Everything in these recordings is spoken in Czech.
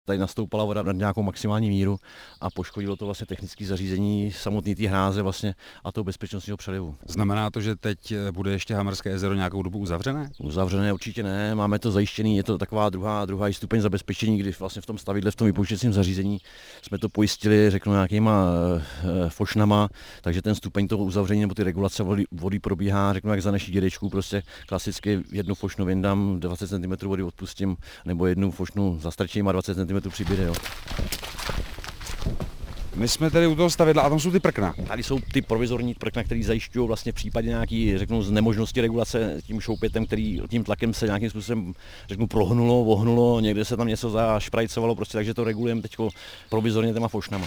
Tady nastoupala voda nad nějakou maximální míru a poškodilo to vlastně technické zařízení samotné té hráze vlastně a toho bezpečnostního přelivu. Znamená to, že teď bude ještě Hamerské jezero nějakou dobu uzavřené? Uzavřené určitě ne, máme to zajištěný, je to taková druhá stupeň zabezpečení, kdy vlastně v tom stavidle, v tom vypouštěcím zařízení jsme to pojistili, řeknu, nějakýma fošnama, takže ten stupeň toho uzavření nebo ty regulace vody probíhá, řeknu, jak za naší dědečků, prostě klasicky jednu fošnu vyndám, 20 cm vody odpustím, nebo jednu fošnu zastrčím a 20 cm přiběde. Jo. My jsme tady u toho stavidla a tam jsou ty prkna. Tady jsou ty provizorní prkna, které zajišťují vlastně v případě nějaký, řeknu, z nemožnosti regulace tím šoupětem, který tím tlakem se nějakým způsobem, řeknu, ohnulo, někde se tam něco zašprajcovalo, prostě, takže to regulujeme teď provizorně těma fošnama.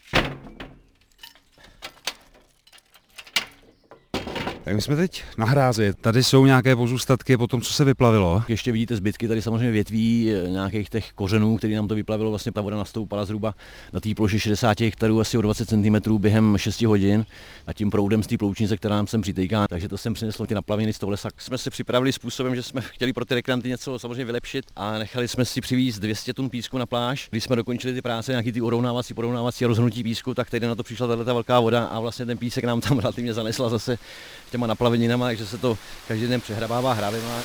Tak my jsme teď na hrázi, tady jsou nějaké pozůstatky po tom, co se vyplavilo. Ještě vidíte zbytky tady samozřejmě větví nějakých těch kořenů, který nám to vyplavilo, vlastně ta voda nastoupala zhruba na té ploše 60 hektarů asi o 20 cm během 6 hodin a tím proudem z té ploučnice, která nám sem přitejká, takže to sem přineslo ty naplaviny z toho lesa. Jsme se připravili způsobem, že jsme chtěli pro ty rekreanty něco samozřejmě vylepšit a nechali jsme si přivízt 200 tun písku na pláž. Když jsme dokončili ty práce, nějaký ty porovnávací rozhrnutí písku, tak teď na to přišla tato velká voda a vlastně ten písek nám tam relativně zanesla zase těma naplaveninama, takže se to každý den přehrabává hráběma.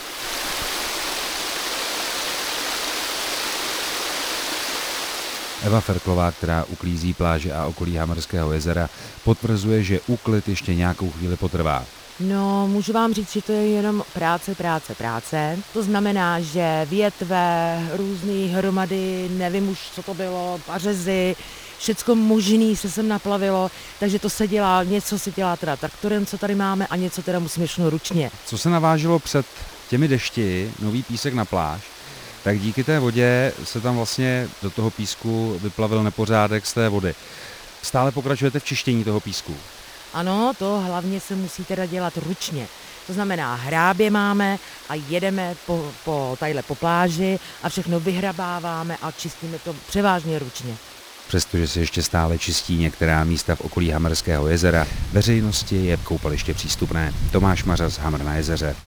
Eva Ferklová, která uklízí pláže a okolí Hamerského jezera, potvrzuje, že úklid ještě nějakou chvíli potrvá. No, můžu vám říct, že to je jenom práce. To znamená, že větve, různé hromady, nevím už, co to bylo, pařezy, všecko možný se sem naplavilo, takže to se dělá, něco se dělá teda traktorem, co tady máme, a něco teda musíme šnout ručně. Co se naváželo před těmi dešti, nový písek na pláž, tak díky té vodě se tam vlastně do toho písku vyplavil nepořádek z té vody. Stále pokračujete v čištění toho písku? Ano, to hlavně se musí teda dělat ručně. To znamená, hrábě máme a jedeme po pláži a všechno vyhrabáváme a čistíme to převážně ručně. Přestože se ještě stále čistí některá místa v okolí Hamerského jezera, veřejnosti je koupaliště přístupné. Tomáš Mařas, Hamr na jezeře.